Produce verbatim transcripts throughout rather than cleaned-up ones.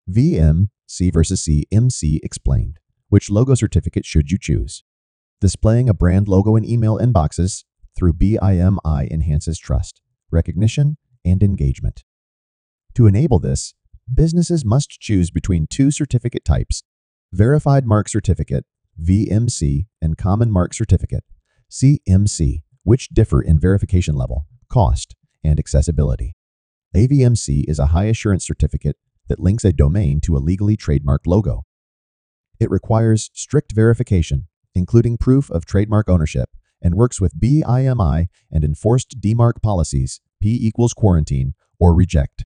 V M C versus C M C explained. Which logo certificate should you choose? Displaying a brand logo in email inboxes through B I M I enhances trust, recognition, and engagement. To enable this, businesses must choose between two certificate types: Verified Mark Certificate, V M C, and Common Mark Certificate, C M C, which differ in verification level, cost, and accessibility. A V M C is a high-assurance certificate that links a domain to a legally trademarked logo. It requires strict verification, including proof of trademark ownership, and works with B I M I and enforced D MARC policies, P equals quarantine, or reject.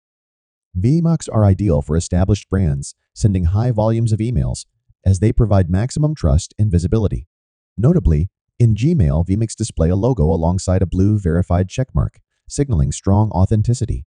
V MARCs are ideal for established brands sending high volumes of emails, as they provide maximum trust and visibility. Notably, in Gmail, V MARCs display a logo alongside a blue verified checkmark, signaling strong authenticity.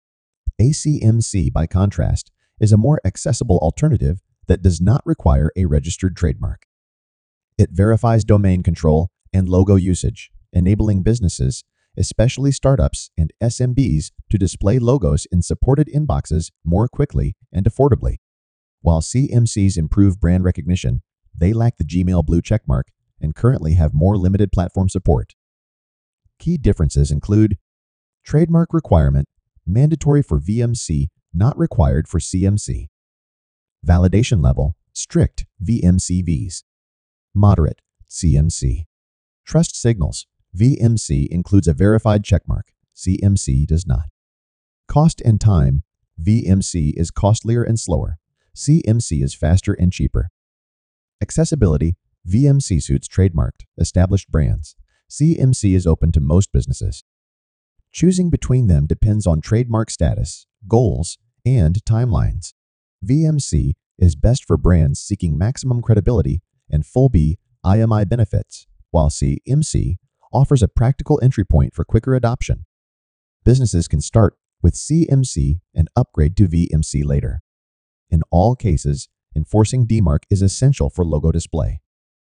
A C M C, by contrast, is a more accessible alternative that does not require a registered trademark. It verifies domain control and logo usage, enabling businesses, especially startups and S M Bs, to display logos in supported inboxes more quickly and affordably. While C M Cs improve brand recognition, they lack the Gmail blue checkmark and currently have more limited platform support. Key differences include trademark requirement, mandatory for V M C, not required for C M C. Validation level, strict V M C Vs. Moderate C M C. Trust signals, V M C includes a verified checkmark, C M C does not. Cost and time, V M C is costlier and slower, C M C is faster and cheaper. Accessibility, V M C suits trademarked, established brands, C M C is open to most businesses. Choosing between them depends on trademark status, goals, and timelines. V M C is best for brands seeking maximum credibility and full B I M I benefits, while C M C offers a practical entry point for quicker adoption. Businesses can start with C M C and upgrade to V M C later. In all cases, enforcing D MARC is essential for logo display.